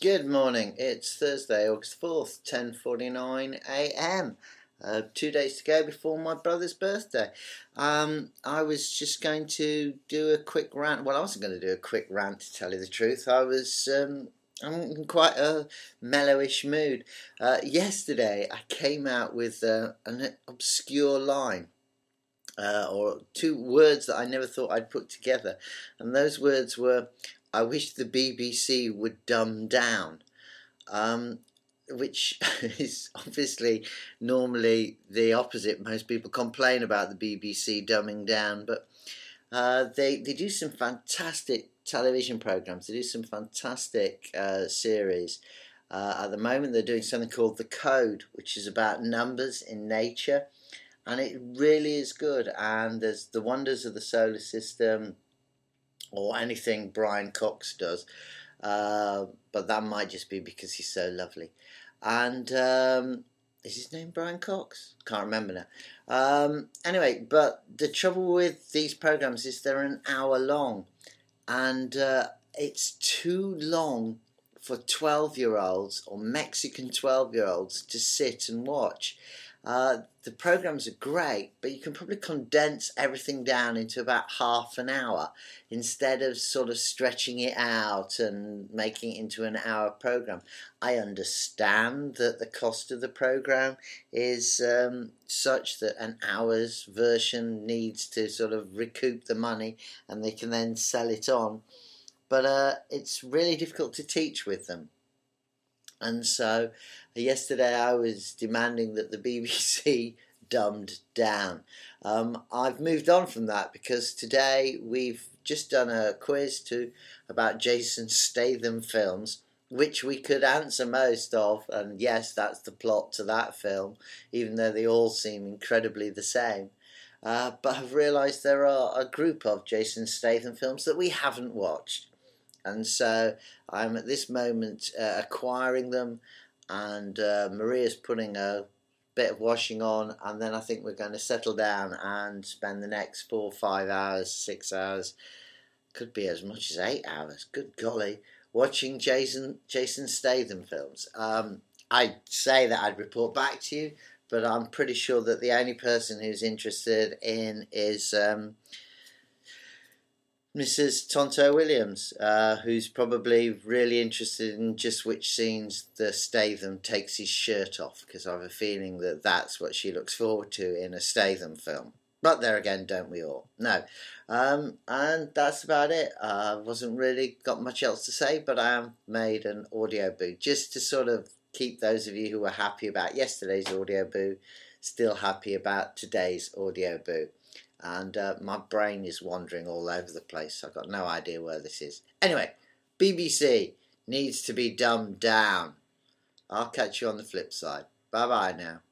Good morning. It's Thursday, August 4th, 10:49 a.m. 2 days to go before my brother's birthday. I was just going to do a quick rant. Well, I wasn't going to do a quick rant, to tell you the truth. I'm in quite a mellowish mood. Yesterday, I came out with an obscure line. Or two words that I never thought I'd put together. And those words were, I wish the BBC would dumb down. Which is obviously normally the opposite. Most people complain about the BBC dumbing down, but they do some fantastic television programs. They do some fantastic series. At the moment, they're doing something called The Code, which is about numbers in nature. And it really is good. And there's the wonders of the solar system, or anything Brian Cox does. But that might just be because he's so lovely. And is his name Brian Cox? Can't remember now. Anyway, but the trouble with these programs is they're an hour long. And it's too long for 12-year-olds or Mexican 12-year-olds to sit and watch. The programs are great, but you can probably condense everything down into about half an hour instead of sort of stretching it out and making it into an hour program. I understand that the cost of the program is such that an hour's version needs to sort of recoup the money and they can then sell it on, but it's really difficult to teach with them. And so yesterday I was demanding that the BBC dumbed down. I've moved on from that because today we've just done a quiz about Jason Statham films, which we could answer most of, and yes, that's the plot to that film, even though they all seem incredibly the same. But I've realised there are a group of Jason Statham films that we haven't watched. And so I'm at this moment acquiring them, and Maria's putting a bit of washing on, and then I think we're going to settle down and spend the next 4, 5 hours, 6 hours, could be as much as 8 hours, good golly, watching Jason Statham films. I'd say that I'd report back to you, but I'm pretty sure that the only person who's interested in is Mrs. Tonto Williams, who's probably really interested in just which scenes the Statham takes his shirt off, because I have a feeling that that's what she looks forward to in a Statham film. But there again, don't we all? No. And that's about it. I wasn't really got much else to say, but I have made an audio boo just to sort of keep those of you who were happy about yesterday's audio boo still happy about today's audio boo. And my brain is wandering all over the place. I've got no idea where this is. Anyway, BBC needs to be dumbed down. I'll catch you on the flip side. Bye-bye now.